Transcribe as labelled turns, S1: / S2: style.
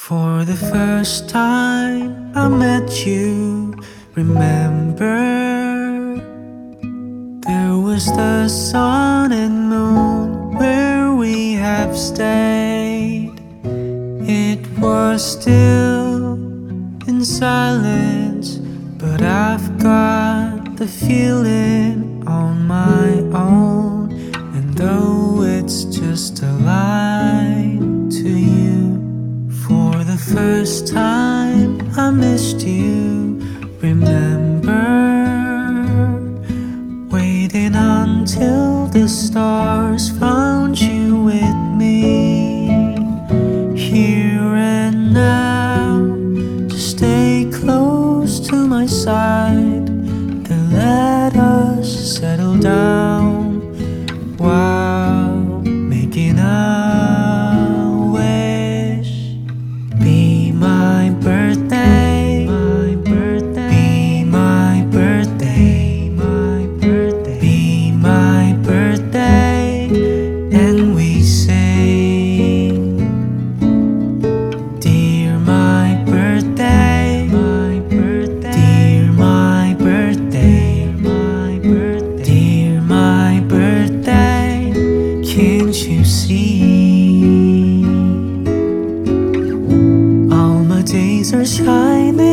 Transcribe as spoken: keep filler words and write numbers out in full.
S1: For the first time I met you, remember, there was the sun and moon where we have stayed. It was still in silence, but I've got the feeling on my own. And though it's just a line to you, for the first time I missed you, remember, waiting until the stars found you with me. Here and now, just stay close to my side, then let us settle down while making a wish. Be my birthday, my birthday, be my birthday, my birthday, be my birthday, and we sing. Dear my birthday, my birthday, dear my birthday, my birthday, dear my birthday, can't you see? All my days are shining